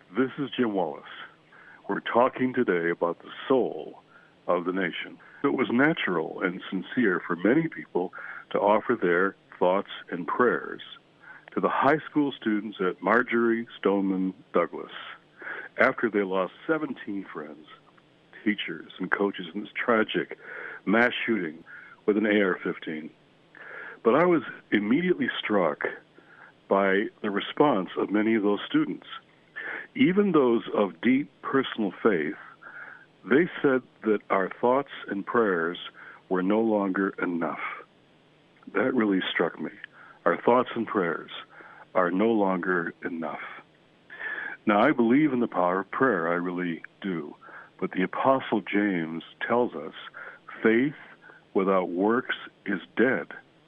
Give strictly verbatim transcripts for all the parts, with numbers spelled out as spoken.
This is Jim Wallis. We're talking today about the soul of the nation. It was natural and sincere for many people to offer their thoughts and prayers to the high school students at Marjory Stoneman Douglas after they lost seventeen friends, teachers, and coaches in this tragic mass shooting with an A R fifteen. But I was immediately struck by the response of many of those students. Even those of deep personal faith, they said that our thoughts and prayers were no longer enough. That really struck me. Our thoughts and prayers are no longer enough. Now, I believe in the power of prayer, I really do. But the Apostle James tells us faith without works is dead.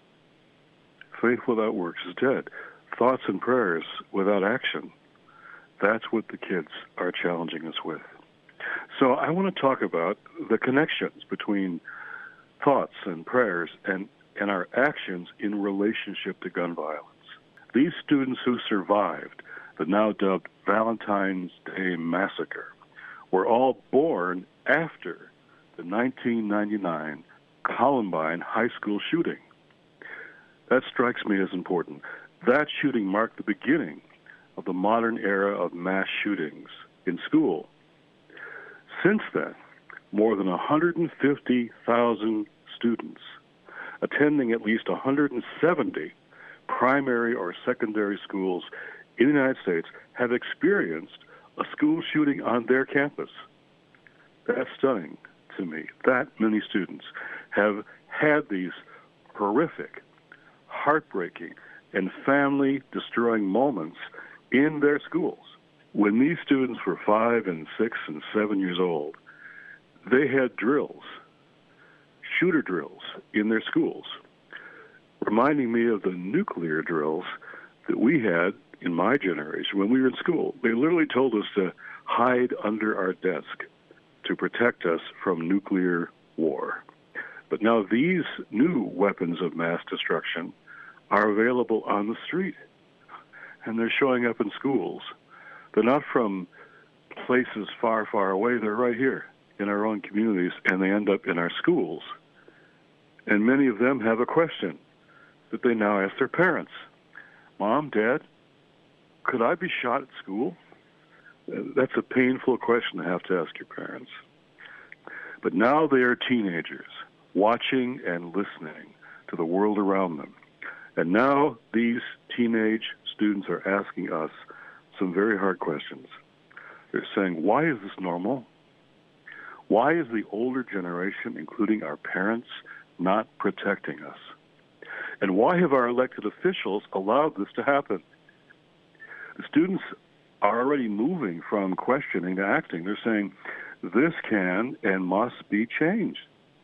Faith without works is dead. Thoughts and prayers without action. That's what the kids are challenging us with. So I want to talk about the connections between thoughts and prayers and, and our actions in relationship to gun violence. These students who survived the now dubbed Valentine's Day Massacre were all born after the nineteen ninety-nine Columbine high school shooting. That strikes me as important. That shooting marked the beginning of the modern era of mass shootings in school. Since then, more than one hundred fifty thousand students attending at least one hundred seventy primary or secondary schools in the United States have experienced a school shooting on their campus. That's stunning to me. That many students have had these horrific, heartbreaking, and family-destroying moments in their schools. When these students were five and six and seven years old, they had drills, shooter drills in their schools, reminding me of the nuclear drills that we had in my generation when we were in school. They literally told us to hide under our desk to protect us from nuclear war. But now these new weapons of mass destruction are available on the street, and they're showing up in schools. They're not from places far, far away. They're right here in our own communities, and they end up in our schools. And many of them have a question that they now ask their parents. Mom, Dad, could I be shot at school? That's a painful question to have to ask your parents. But now they are teenagers, watching and listening to the world around them. And now these teenage students are asking us some very hard questions. They're saying, why is this normal? Why is the older generation, including our parents, not protecting us? And why have our elected officials allowed this to happen? The students are already moving from questioning to acting. They're saying, this can and must be changed.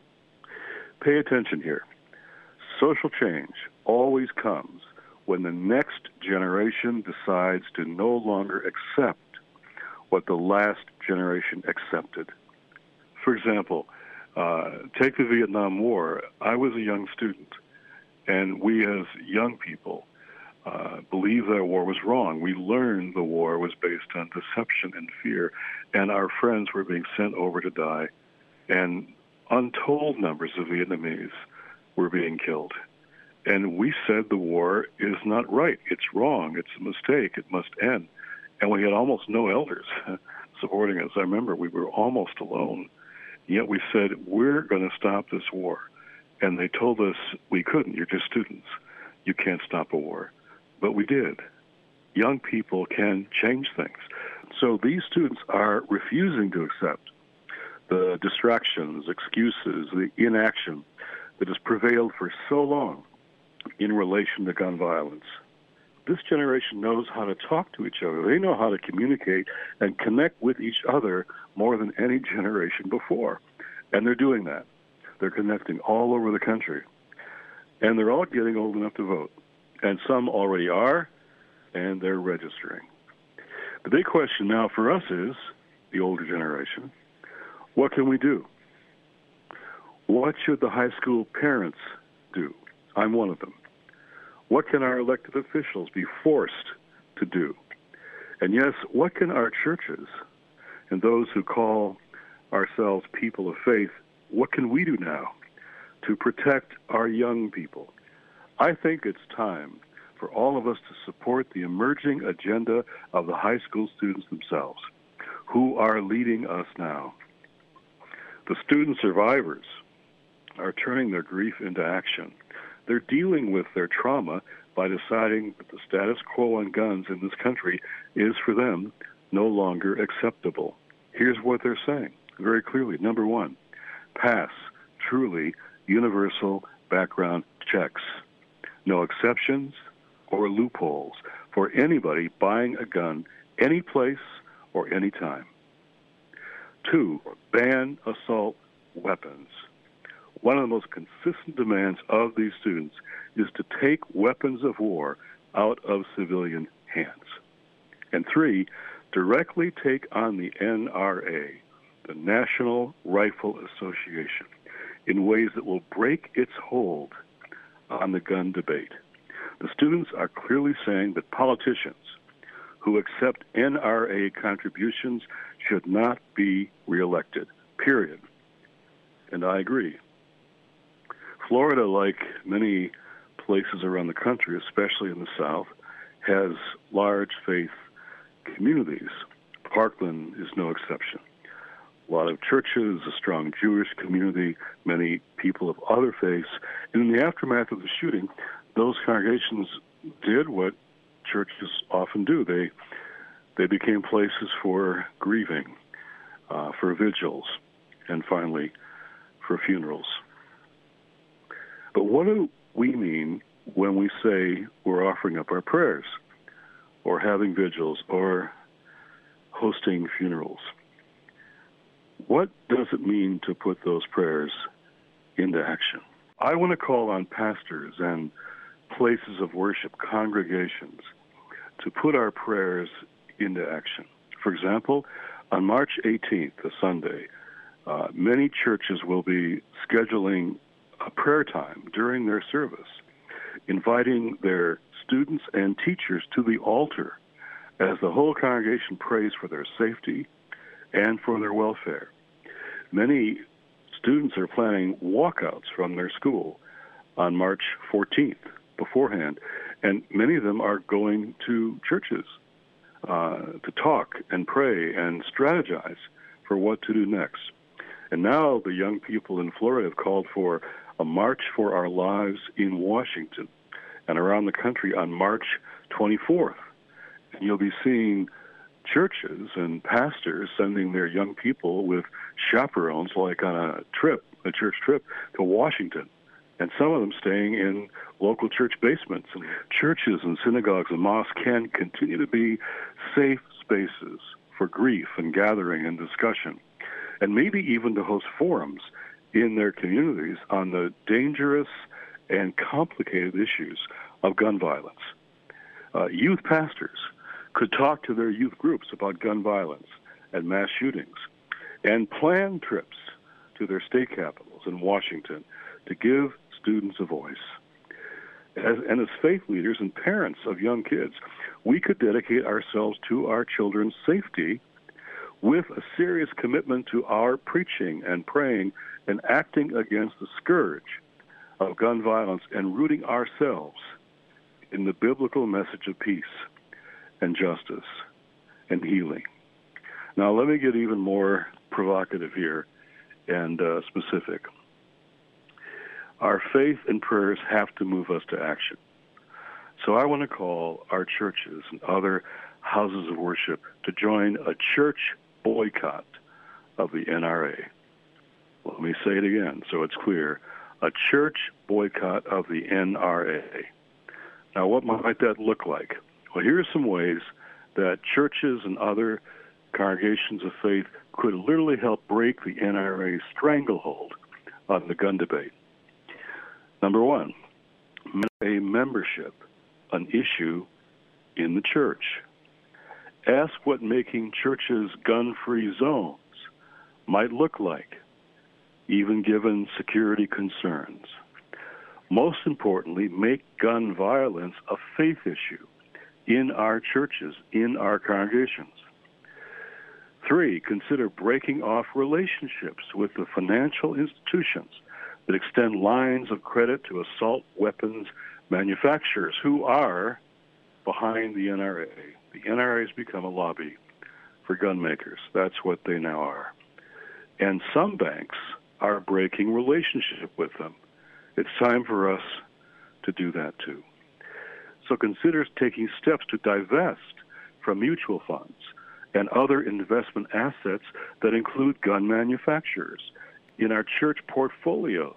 Pay attention here. Social change always comes when the next generation decides to no longer accept what the last generation accepted. For example, uh, take the Vietnam War. I was a young student, and we as young people uh, believed that war was wrong. We learned the war was based on deception and fear, and our friends were being sent over to die, and untold numbers of Vietnamese were being killed. And we said the war is not right. It's wrong. It's a mistake. It must end. And we had almost no elders supporting us. I remember we were almost alone. Yet we said, we're going to stop this war. And they told us we couldn't. You're just students. You can't stop a war. But we did. Young people can change things. So these students are refusing to accept the distractions, excuses, the inaction that has prevailed for so long in relation to gun violence. This generation knows how to talk to each other. They know how to communicate and connect with each other more than any generation before. And they're doing that. They're connecting all over the country. And they're all getting old enough to vote. And some already are, and they're registering. The big question now for us is, the older generation, what can we do? What should the high school parents do? I'm one of them. What can our elected officials be forced to do? And yes, what can our churches and those who call ourselves people of faith, what can we do now to protect our young people? I think it's time for all of us to support the emerging agenda of the high school students themselves, who are leading us now. The student survivors are turning their grief into action. They're dealing with their trauma by deciding that the status quo on guns in this country is, for them, no longer acceptable. Here's what they're saying very clearly. Number one, pass truly universal background checks. No exceptions or loopholes for anybody buying a gun any place or any time. Two, ban assault weapons. One of the most consistent demands of these students is to take weapons of war out of civilian hands. And three, directly take on the N R A, the National Rifle Association, in ways that will break its hold on the gun debate. The students are clearly saying that politicians who accept N R A contributions should not be reelected, period. And I agree. Florida, like many places around the country, especially in the South, has large faith communities. Parkland is no exception. A lot of churches, a strong Jewish community, many people of other faiths. And in the aftermath of the shooting, those congregations did what churches often do. They they became places for grieving, uh, for vigils, and finally, for funerals. But what do we mean when we say we're offering up our prayers, or having vigils, or hosting funerals? What does it mean to put those prayers into action? I want to call on pastors and places of worship, congregations, to put our prayers into action. For example, on March eighteenth, a Sunday, uh, many churches will be scheduling a prayer time during their service, inviting their students and teachers to the altar as the whole congregation prays for their safety and for their welfare. Many students are planning walkouts from their school on March fourteenth beforehand, and many of them are going to churches uh, to talk and pray and strategize for what to do next. And now the young people in Florida have called for a March for Our Lives in Washington and around the country on March twenty-fourth. And you'll be seeing churches and pastors sending their young people with chaperones, like on a trip, a church trip to Washington, and some of them staying in local church basements. And churches and synagogues and mosques can continue to be safe spaces for grief and gathering and discussion, and maybe even to host forums in their communities on the dangerous and complicated issues of gun violence. Uh, youth pastors could talk to their youth groups about gun violence and mass shootings, and plan trips to their state capitals in Washington to give students a voice. As, and as faith leaders and parents of young kids, we could dedicate ourselves to our children's safety with a serious commitment to our preaching and praying and acting against the scourge of gun violence and rooting ourselves in the biblical message of peace and justice and healing. Now, let me get even more provocative here and uh, specific. Our faith and prayers have to move us to action. So I want to call our churches and other houses of worship to join a church boycott of the N R A. Let me say it again so it's clear. A church boycott of the N R A. Now, what might that look like? Well, here are some ways that churches and other congregations of faith could literally help break the N R A's stranglehold on the gun debate. Number one, a membership an issue in the church. Ask what making churches gun-free zones might look like, even given security concerns. Most importantly, make gun violence a faith issue, in our churches, in our congregations. Three, consider breaking off relationships with the financial institutions that extend lines of credit to assault weapons manufacturers who are behind the N R A. The N R A has become a lobby for gun makers. That's what they now are. And some banks are breaking relationship with them. It's time for us to do that too. So consider taking steps to divest from mutual funds and other investment assets that include gun manufacturers in our church portfolios.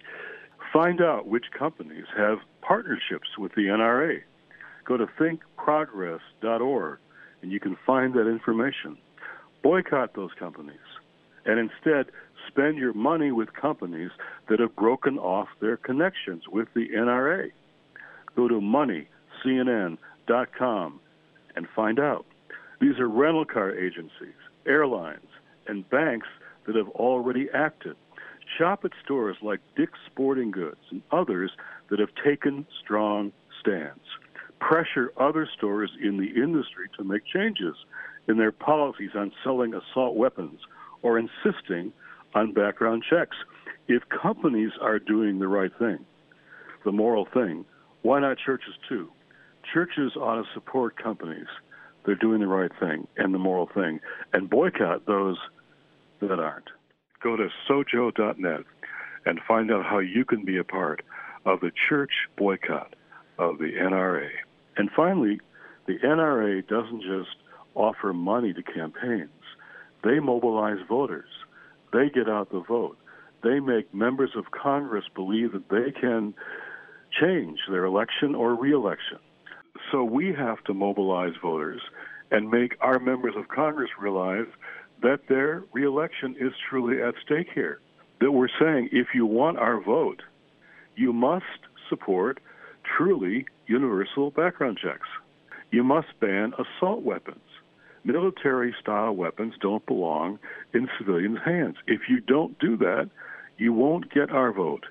Find out which companies have partnerships with the N R A. Go to think progress dot org and you can find that information. Boycott those companies and instead spend your money with companies that have broken off their connections with the N R A. Go to money C N N dot com and find out. These are rental car agencies, airlines, and banks that have already acted. Shop at stores like Dick's Sporting Goods and others that have taken strong stands. Pressure other stores in the industry to make changes in their policies on selling assault weapons or insisting on background checks. If companies are doing the right thing, the moral thing, why not churches too? Churches ought to support companies. They're doing the right thing and the moral thing, and boycott those that aren't. Go to sojo dot net and find out how you can be a part of the church boycott of the N R A. And finally, the N R A doesn't just offer money to campaigns. They mobilize voters. They get out the vote. They make members of Congress believe that they can change their election or re-election. So we have to mobilize voters and make our members of Congress realize that their re-election is truly at stake here. That we're saying, if you want our vote, you must support truly universal background checks. You must ban assault weapons. Military-style weapons don't belong in civilians' hands. If you don't do that, you won't get our vote.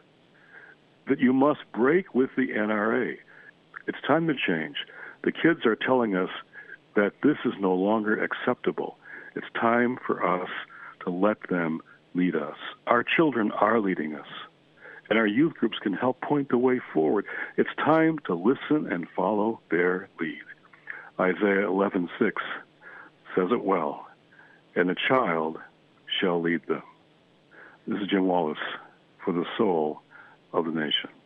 That you must break with the N R A. It's time to change. The kids are telling us that this is no longer acceptable. It's time for us to let them lead us. Our children are leading us, and our youth groups can help point the way forward. It's time to listen and follow their lead. Isaiah eleven six says it well, and a child shall lead them. This is Jim Wallis for the Soul of the Nation.